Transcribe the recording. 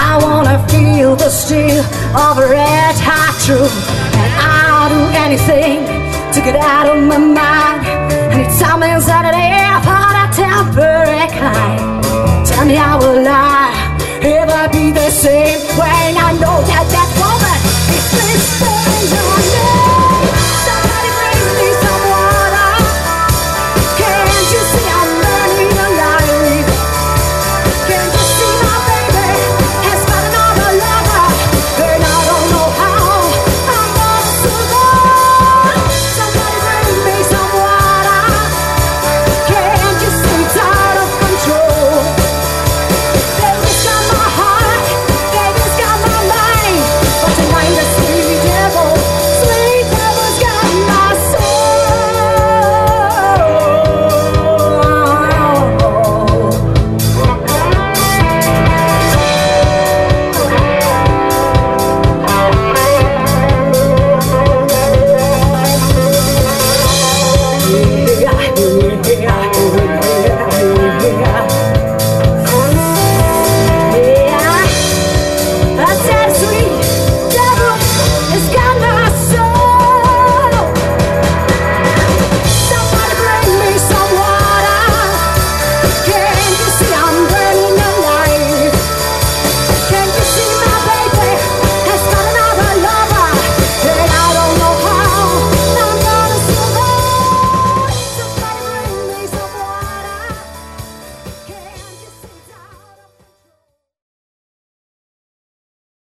I wanna feel the steel of a red hot truth, and I'll do anything to get out of my mind. And it's something Saturday for the temporary kind. Tell me I will lie, ever be the same when I know that